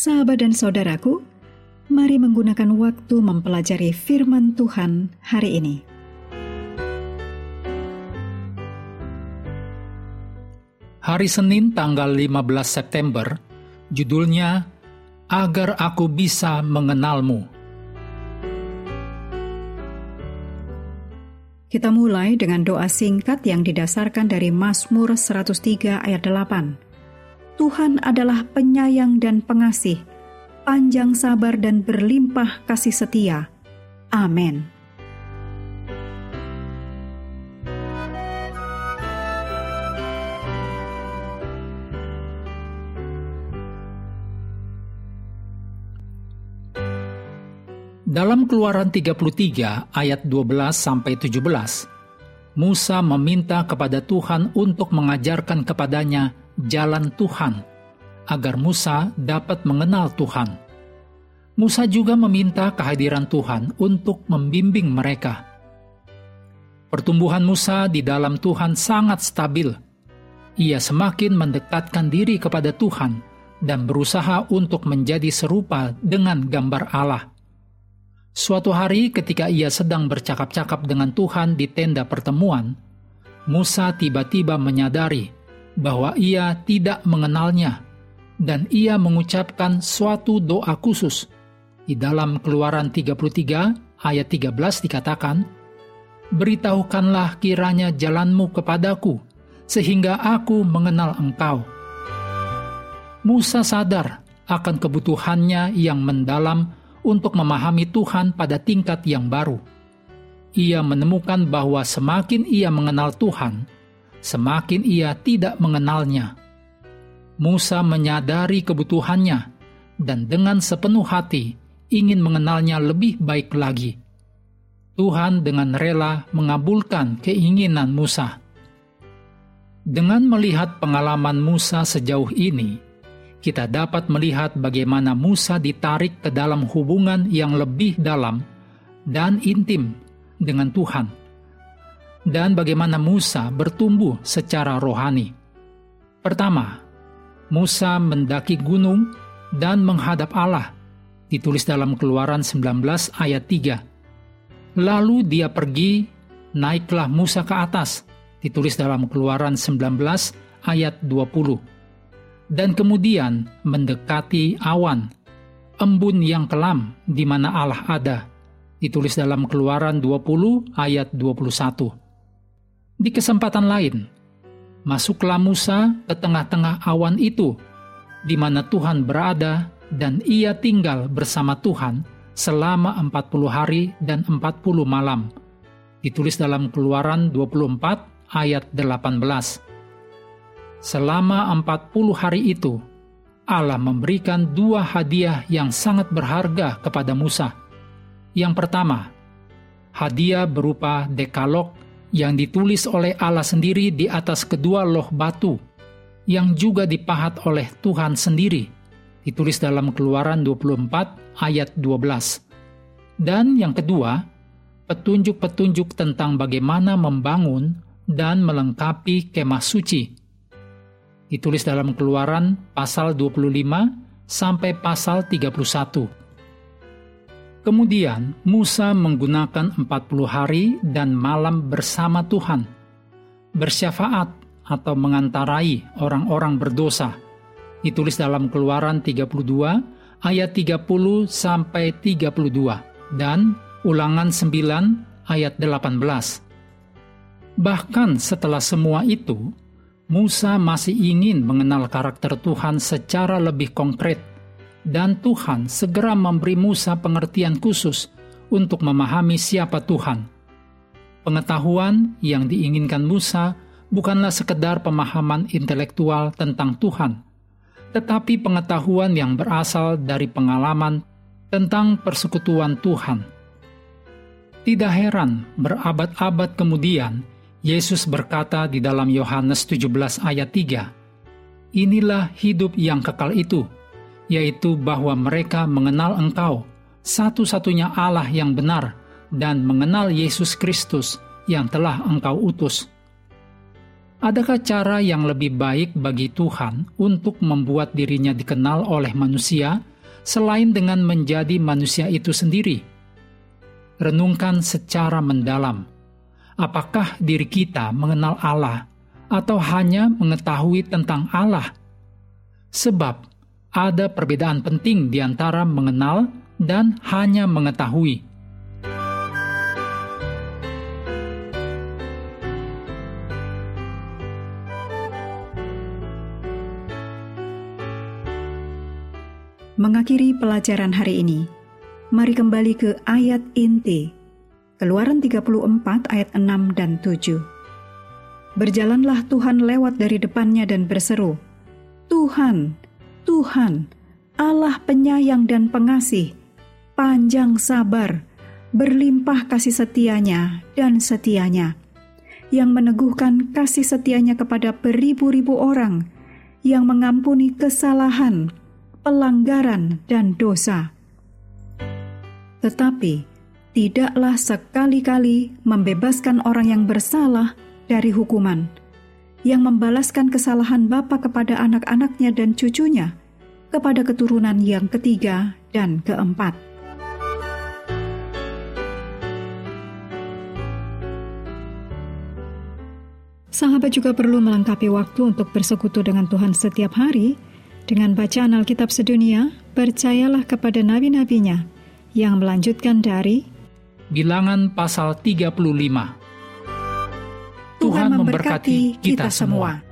Sahabat dan saudaraku, mari menggunakan waktu mempelajari firman Tuhan hari ini. Hari Senin tanggal 15 September, judulnya Agar Aku Bisa Mengenalmu. Kita mulai dengan doa singkat yang didasarkan dari Mazmur 103 ayat 8. Tuhan adalah penyayang dan pengasih, panjang sabar dan berlimpah kasih setia. Amin. Dalam Keluaran 33 ayat 12-17, Musa meminta kepada Tuhan untuk mengajarkan kepadanya jalan Tuhan, agar Musa dapat mengenal Tuhan. Musa juga meminta kehadiran Tuhan untuk membimbing mereka. Pertumbuhan Musa di dalam Tuhan sangat stabil. Ia semakin mendekatkan diri kepada Tuhan dan berusaha untuk menjadi serupa dengan gambar Allah. Suatu hari ketika ia sedang bercakap-cakap dengan Tuhan di tenda pertemuan, Musa tiba-tiba menyadari bahwa ia tidak mengenalnya, dan ia mengucapkan suatu doa khusus. Di dalam Keluaran 33 ayat 13 dikatakan, "Beritahukanlah kiranya jalanmu kepadaku, sehingga aku mengenal engkau." Musa sadar akan kebutuhannya yang mendalam untuk memahami Tuhan pada tingkat yang baru. Ia menemukan bahwa semakin ia mengenal Tuhan, semakin ia tidak mengenalnya. Musa menyadari kebutuhannya dan dengan sepenuh hati ingin mengenalnya lebih baik lagi. Tuhan dengan rela mengabulkan keinginan Musa. Dengan melihat pengalaman Musa sejauh ini, kita dapat melihat bagaimana Musa ditarik ke dalam hubungan yang lebih dalam dan intim dengan Tuhan, dan bagaimana Musa bertumbuh secara rohani. Pertama, Musa mendaki gunung dan menghadap Allah, ditulis dalam Keluaran 19 ayat 3. Lalu dia pergi, naiklah Musa ke atas, ditulis dalam Keluaran 19 ayat 20. Dan kemudian mendekati awan, embun yang kelam di mana Allah ada, ditulis dalam Keluaran 20 ayat 21. Di kesempatan lain, masuklah Musa ke tengah-tengah awan itu, di mana Tuhan berada, dan ia tinggal bersama Tuhan selama 40 hari dan 40 malam, ditulis dalam Keluaran 24 ayat 18. Selama 40 hari itu, Allah memberikan dua hadiah yang sangat berharga kepada Musa. Yang pertama, hadiah berupa dekalog yang ditulis oleh Allah sendiri di atas kedua loh batu, yang juga dipahat oleh Tuhan sendiri, ditulis dalam Keluaran 24 ayat 12. Dan yang kedua, petunjuk-petunjuk tentang bagaimana membangun dan melengkapi kemah suci, ditulis dalam Keluaran pasal 25 sampai pasal 31. Kemudian Musa menggunakan 40 hari dan malam bersama Tuhan, bersyafaat atau mengantarai orang-orang berdosa, ditulis dalam Keluaran 32 ayat 30 sampai 32 dan Ulangan 9 ayat 18. Bahkan setelah semua itu, Musa masih ingin mengenal karakter Tuhan secara lebih konkret, dan Tuhan segera memberi Musa pengertian khusus untuk memahami siapa Tuhan. Pengetahuan yang diinginkan Musa bukanlah sekedar pemahaman intelektual tentang Tuhan, tetapi pengetahuan yang berasal dari pengalaman tentang persekutuan Tuhan. Tidak heran, berabad-abad kemudian, Yesus berkata di dalam Yohanes 17 ayat 3, "Inilah hidup yang kekal itu, yaitu bahwa mereka mengenal Engkau, satu-satunya Allah yang benar, dan mengenal Yesus Kristus yang telah Engkau utus." Adakah cara yang lebih baik bagi Tuhan untuk membuat dirinya dikenal oleh manusia selain dengan menjadi manusia itu sendiri. Renungkan secara mendalam. Apakah diri kita mengenal Allah atau hanya mengetahui tentang Allah? Sebab ada perbedaan penting di antara mengenal dan hanya mengetahui. Mengakhiri pelajaran hari ini, mari kembali ke ayat inti, Keluaran 34 ayat 6 dan 7. Berjalanlah Tuhan lewat dari depannya dan berseru, Tuhan, Tuhan, Allah penyayang dan pengasih, panjang sabar, berlimpah kasih setianya dan setianya, yang meneguhkan kasih setianya kepada beribu-ribu orang, yang mengampuni kesalahan, pelanggaran, dan dosa. Tetapi, tidaklah sekali-kali membebaskan orang yang bersalah dari hukuman, yang membalaskan kesalahan bapa kepada anak-anaknya dan cucunya, kepada keturunan yang ketiga dan keempat. Sahabat juga perlu melengkapi waktu untuk bersekutu dengan Tuhan setiap hari, dengan bacaan Alkitab sedunia. Percayalah kepada nabi-nabinya, yang melanjutkan dari Bilangan pasal 35. Tuhan memberkati kita semua.